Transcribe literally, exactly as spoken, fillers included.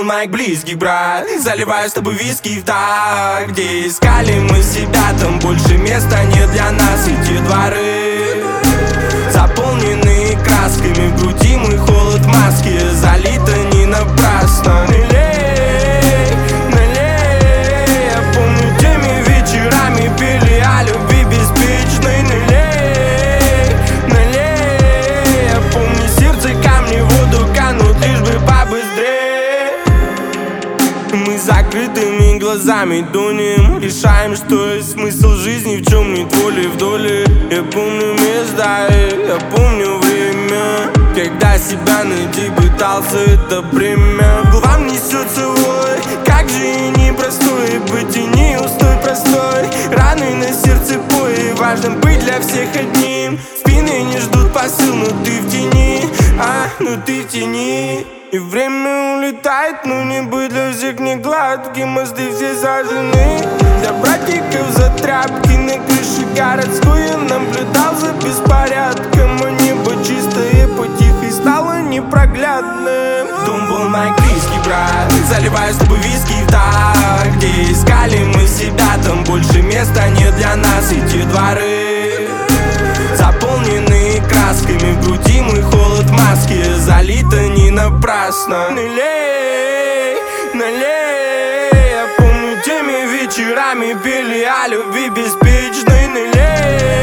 моих близких, брат. Заливаю с тобой виски в так, где искали мы себя, там больше места нет для нас. Эти дворы заполнены красками, в груди мой холод в маске, залито не напрасно. Налей, налей, я помню теми вечерами пели о любви беспечной. Налей, налей, я помню сердце камни в воду канут, лишь бы побыстрее. Мы закрытыми глазами тонем, решаем, что есть смысл жизни, в чем нет воли в доле. Я помню места, я помню время, когда себя найти пытался, это бремя. Главам несется вой, как же и непростой быть и не устой простой. Раны на сердце бой, важно быть для всех одним. Спины не ждут посыл, но ты в тени, а, ну ты в тени. И время улетает, но небо для всех не гладкие, мосты все сожжены. Для братиков за тряпки на крыше городской я наблюдал за беспорядком, а небо чистое потихо стало непроглядным. Дом был моих близких, брат. Заливаю с тобой виски в так, где искали мы себя, там больше места нет для нас. Эти дворы заполнены красками, в груди мой холод в маске, залито не напрасно. Налей, налей, я помню теми вечерами пели о любви беспечной. Налей.